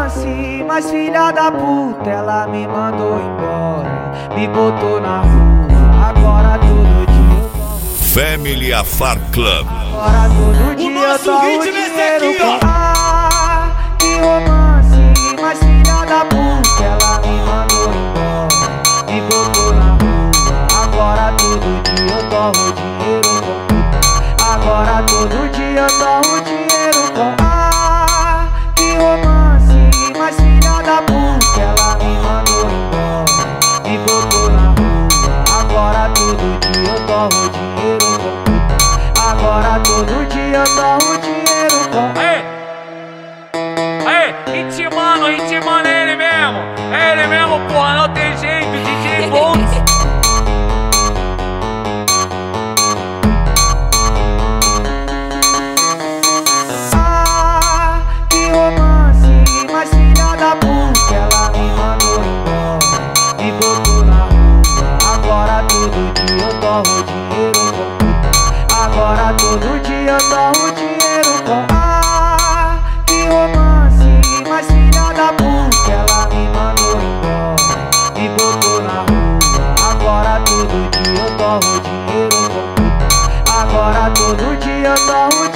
romance, mas filha da puta, ela me mandou embora, me botou na rua, agora todo dia eu tomo. Family Afar Club. Agora todo dia eu tomo dinheiro com que romance, mas filha da puta, ela me mandou embora, me botou na rua, agora todo dia eu tomo dinheiro com agora todo dia eu tomo dinheiro com que romance, mas filha da puta, ela me mandou embora, me botou na rua, agora todo dia eu tomo dinheiro com agora todo dia eu tomo dinheiro com ritmando é ele mesmo, porra, não tem jeito, DJ bom. Que romance, mas filha da puta, ela me mandou embora, me botou na rua, agora todo dia eu tomo dinheiro com agora todo dia eu tomo dinheiro com que romance, mas filha da puta, ela me mandou embora, me botou na rua, agora todo dia eu tomo dinheiro com agora todo dia eu tomo dinheiro.